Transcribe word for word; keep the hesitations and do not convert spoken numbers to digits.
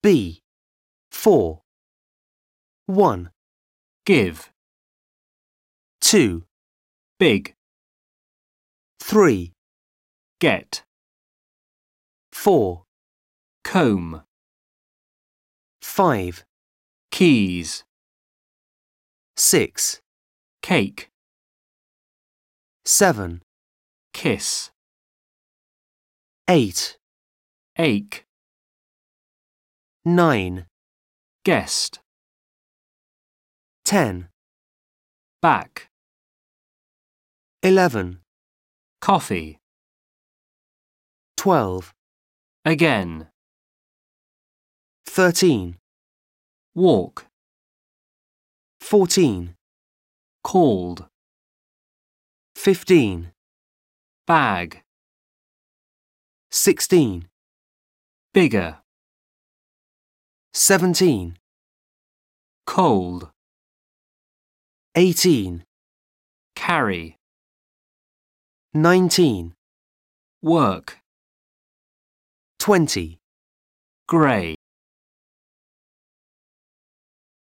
B. Four. One. Give. Two. Big. Three. Get. Four. Comb. Five. Keys. Six. Cake. Seven. Kiss. Eight. Ache. Nine. Guest. Ten. Back. Eleven. Coffee. Twelve. Again. Thirteen. Walk. Fourteen. Called. Fifteen. Bag. Sixteen. Bigger. Seventeen. Cold. Eighteen. Carry. Nineteen. Work. Twenty. Grey.